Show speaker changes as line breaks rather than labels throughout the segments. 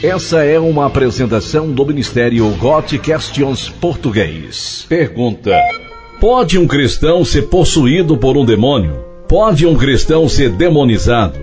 Essa é uma apresentação do Ministério Got Questions Português. Pergunta: pode um cristão ser possuído por um demônio? Pode um cristão ser demonizado?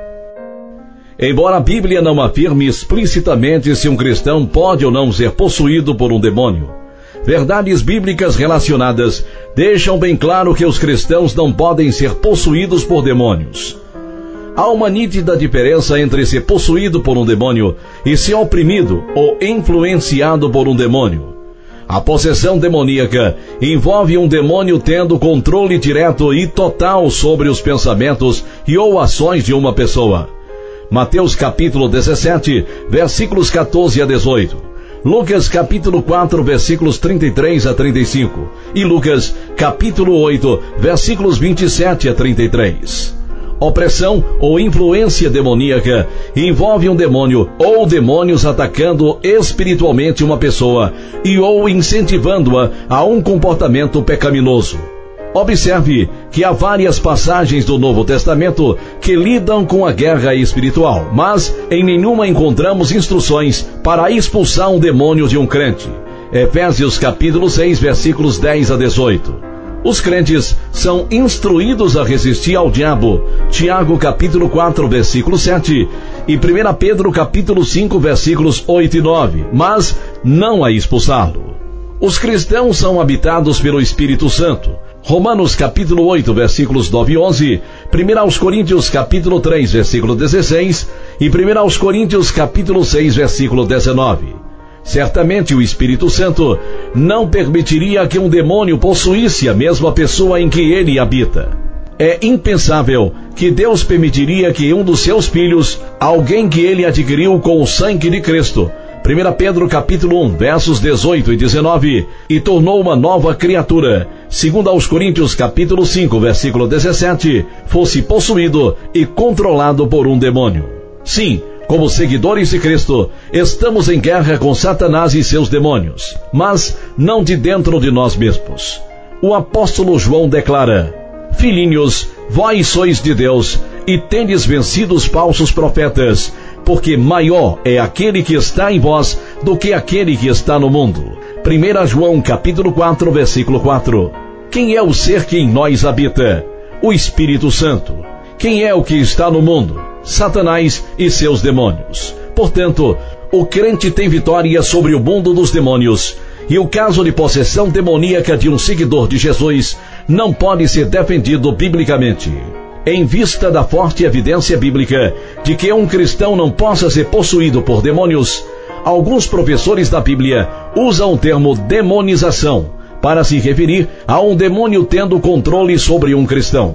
Embora a Bíblia não afirme explicitamente se um cristão pode ou não ser possuído por um demônio, verdades bíblicas relacionadas deixam bem claro que os cristãos não podem ser possuídos por demônios. Há uma nítida diferença entre ser possuído por um demônio e ser oprimido ou influenciado por um demônio. A possessão demoníaca envolve um demônio tendo controle direto e total sobre os pensamentos e ou ações de uma pessoa. Mateus capítulo 17, versículos 14 a 18. Lucas capítulo 4, versículos 33 a 35. E Lucas capítulo 8, versículos 27 a 33. Opressão ou influência demoníaca envolve um demônio ou demônios atacando espiritualmente uma pessoa e ou incentivando-a a um comportamento pecaminoso. Observe que há várias passagens do Novo Testamento que lidam com a guerra espiritual, mas em nenhuma encontramos instruções para expulsar um demônio de um crente. Efésios capítulo 6, versículos 10 a 18. Os crentes são instruídos a resistir ao diabo. Tiago capítulo 4, versículo 7 e 1 Pedro capítulo 5, versículos 8 e 9, mas não a expulsá-lo. Os cristãos são habitados pelo Espírito Santo. Romanos capítulo 8, versículos 9 e 11, 1 Coríntios capítulo 3, versículo 16 e 1 Coríntios capítulo 6, versículo 19. Certamente o Espírito Santo não permitiria que um demônio possuísse a mesma pessoa em que ele habita. É impensável que Deus permitiria que um dos seus filhos, alguém que ele adquiriu com o sangue de Cristo, 1 Pedro capítulo 1, versos 18 e 19, e tornou uma nova criatura, 2 Coríntios capítulo 5, versículo 17, fosse possuído e controlado por um demônio. Sim, como seguidores de Cristo, estamos em guerra com Satanás e seus demônios, mas não de dentro de nós mesmos. O apóstolo João declara: filhinhos, vós sois de Deus, e tendes vencido os falsos profetas, porque maior é aquele que está em vós do que aquele que está no mundo. 1 João capítulo 4, versículo 4. Quem é o ser que em nós habita? O Espírito Santo. Quem é o que está no mundo? Satanás e seus demônios. Portanto, o crente tem vitória sobre o mundo dos demônios, e o caso de possessão demoníaca de um seguidor de Jesus não pode ser defendido biblicamente. Em vista da forte evidência bíblica de que um cristão não possa ser possuído por demônios, alguns professores da Bíblia usam o termo demonização para se referir a um demônio tendo controle sobre um cristão.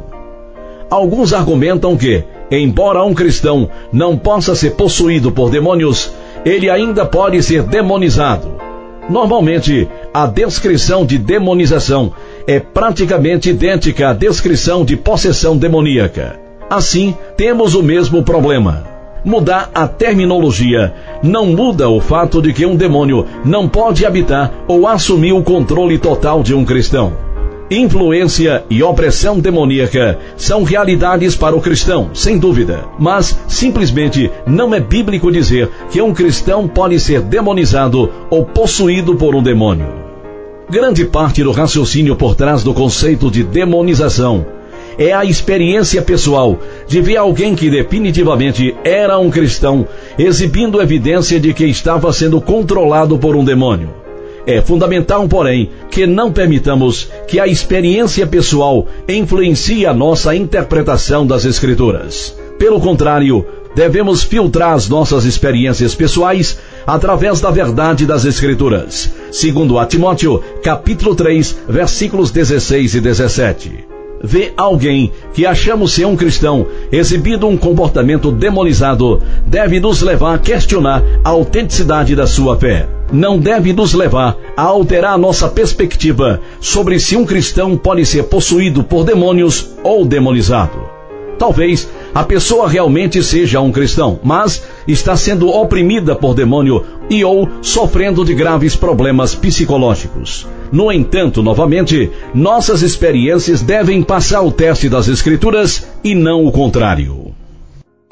Alguns argumentam que, embora um cristão não possa ser possuído por demônios, ele ainda pode ser demonizado. Normalmente, a descrição de demonização é praticamente idêntica à descrição de possessão demoníaca. Assim, temos o mesmo problema. Mudar a terminologia não muda o fato de que um demônio não pode habitar ou assumir o controle total de um cristão. Influência e opressão demoníaca são realidades para o cristão, sem dúvida, mas simplesmente não é bíblico dizer que um cristão pode ser demonizado ou possuído por um demônio. Grande parte do raciocínio por trás do conceito de demonização é a experiência pessoal de ver alguém que definitivamente era um cristão exibindo evidência de que estava sendo controlado por um demônio. É fundamental, porém, que não permitamos que a experiência pessoal influencie a nossa interpretação das Escrituras. Pelo contrário, devemos filtrar as nossas experiências pessoais através da verdade das Escrituras. Segundo a Timóteo, capítulo 3, versículos 16 e 17. Vê alguém que achamos ser um cristão exibindo um comportamento demonizado, deve nos levar a questionar a autenticidade da sua fé. Não deve nos levar a alterar nossa perspectiva sobre se um cristão pode ser possuído por demônios ou demonizado. Talvez a pessoa realmente seja um cristão, mas está sendo oprimida por demônio e ou sofrendo de graves problemas psicológicos. No entanto, novamente, nossas experiências devem passar o teste das Escrituras e não o contrário.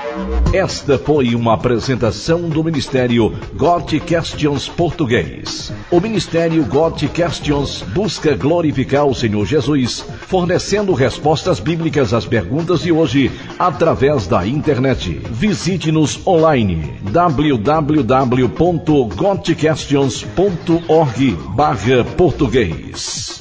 Esta foi uma apresentação do Ministério Got Questions Português. O Ministério Got Questions busca glorificar o Senhor Jesus, fornecendo respostas bíblicas às perguntas de hoje através da internet. Visite-nos online www.gotquestions.org/português.